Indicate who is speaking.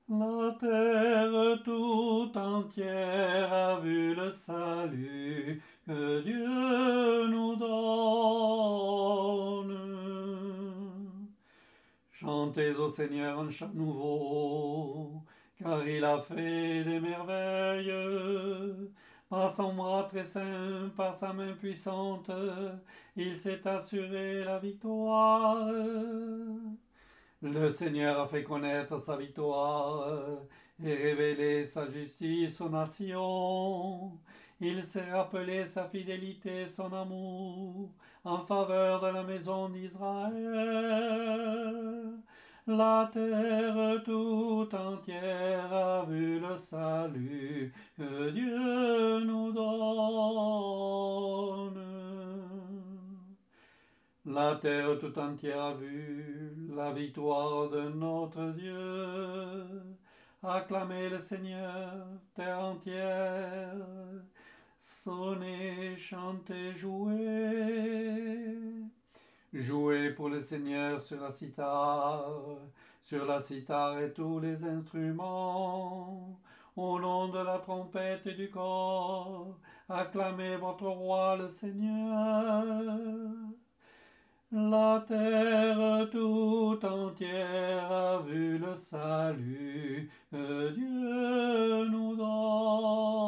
Speaker 1: La terre tout entière a vu le salut que Dieu nous donne. Chantez au Seigneur un chant nouveau, car il a fait des merveilles. Par son bras très saint, par sa main puissante, il s'est assuré la victoire. Le Seigneur a fait connaître sa victoire et révélé sa justice aux nations. Il s'est rappelé sa fidélité, son amour en faveur de la maison d'Israël. La terre tout entière a vu le salut que Dieu nous donne. La terre tout entière a vu la victoire de notre Dieu. Acclamez le Seigneur, terre entière. Sonnez, chantez, jouez. Jouez pour le Seigneur sur la cithare et tous les instruments. Au nom de la trompette et du corps, acclamez votre roi le Seigneur. La terre tout entière a vu le salut que Dieu nous donne.